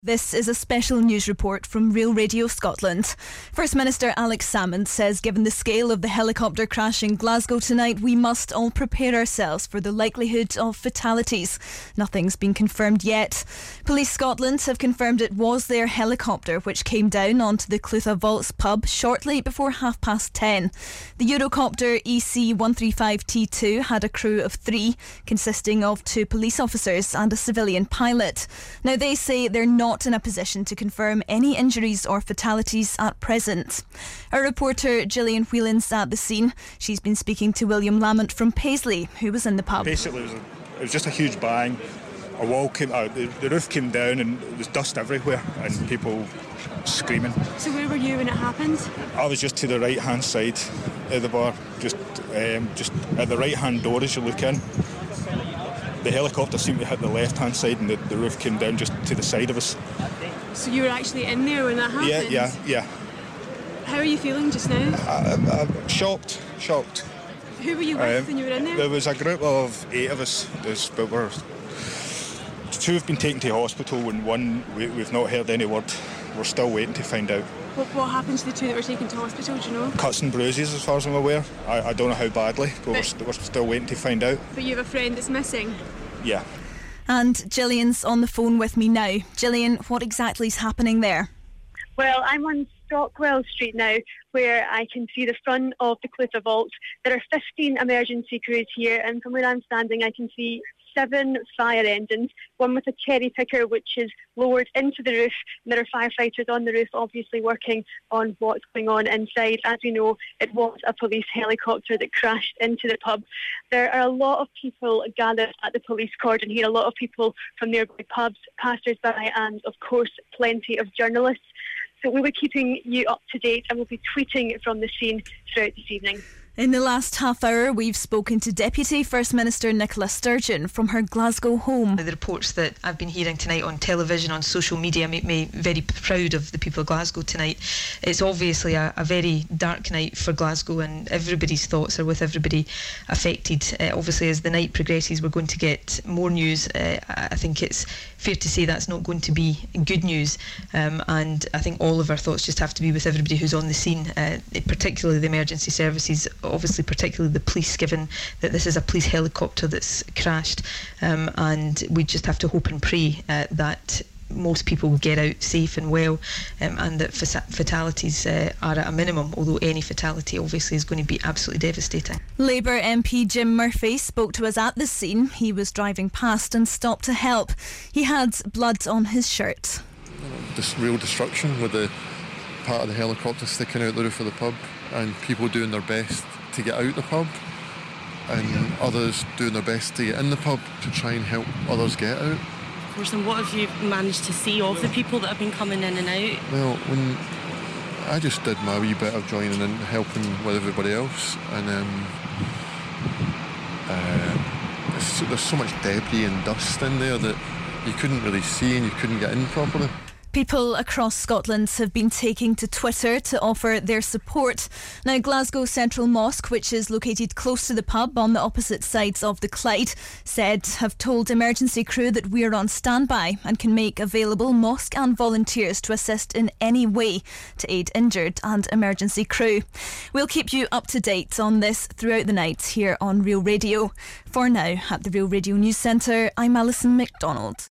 This is a special news report from Real Radio Scotland. First Minister Alex Salmond says given the scale of the helicopter crash in Glasgow tonight, we must all prepare ourselves for the likelihood of fatalities. Nothing's been confirmed yet. Police Scotland have confirmed it was their helicopter which came down onto the Clutha Vaults pub shortly before 10:30. The Eurocopter EC-135T2 had a crew of 3, consisting of 2 police officers and a civilian pilot. Now they say they're not in a position to confirm any injuries or fatalities at present. Our reporter Gillian Whelan's at the scene. She's been speaking to William Lamont from Paisley, who was in the pub. Basically, it was just a huge bang. A wall came out, the roof came down, and there was dust everywhere, and people screaming. So where were you when it happened? I was just to the right-hand side of the bar, just at the right-hand door as you look in. The helicopter seemed to hit the left-hand side, and the roof came down just to the side of us. So you were actually in there when that happened? Yeah. How are you feeling just now? I'm shocked. Who were you with when you were in there? There was a group of 8 of us, but 2 have been taken to hospital, and 1 we've not heard any word. We're still waiting to find out. What happened to the 2 that were taken to hospital, do you know? Cuts and bruises as far as I'm aware. I don't know how badly, but we're still waiting to find out. But you have a friend that's missing? Yeah. And Gillian's on the phone with me now. Gillian, what exactly is happening there? Well, I'm on Stockwell Street now, where I can see the front of the Clutha Vault. There are 15 emergency crews here, and from where I'm standing I can see 7 fire engines, one with a cherry picker which is lowered into the roof, and there are firefighters on the roof obviously working on what's going on inside. As we know, it was a police helicopter that crashed into the pub. There are a lot of people gathered at the police cordon here, a lot of people from nearby pubs, passers-by, and of course plenty of journalists. So we'll be keeping you up to date, and we'll be tweeting from the scene throughout this evening. In the last half hour, we've spoken to Deputy First Minister Nicola Sturgeon from her Glasgow home. The reports that I've been hearing tonight on television, on social media, make me very proud of the people of Glasgow tonight. It's obviously a very dark night for Glasgow, and everybody's thoughts are with everybody affected. Obviously, as the night progresses, we're going to get more news. I think it's fair to say that's not going to be good news, and I think all of our thoughts just have to be with everybody who's on the scene, particularly the emergency services, obviously particularly the police, given that this is a police helicopter that's crashed, and we just have to hope and pray that most people will get out safe and well, and that fatalities are at a minimum, although any fatality obviously is going to be absolutely devastating. Labour MP Jim Murphy spoke to us at the scene. He was driving past and stopped to help. He had blood on his shirt. This real destruction with the part of the helicopter sticking out the roof of the pub, and people doing their best to get out the pub, and others doing their best to get in the pub to try and help others get out. Of course, and what have you managed to see of the people that have been coming in and out? Well, when I just did my wee bit of joining in, helping with everybody else, and there's so much debris and dust in there that you couldn't really see and you couldn't get in properly. People across Scotland have been taking to Twitter to offer their support. Now, Glasgow Central Mosque, which is located close to the pub on the opposite sides of the Clyde, have told emergency crew that we're on standby and can make available mosque and volunteers to assist in any way to aid injured and emergency crew. We'll keep you up to date on this throughout the night here on Real Radio. For now, at the Real Radio News Centre, I'm Alison McDonald.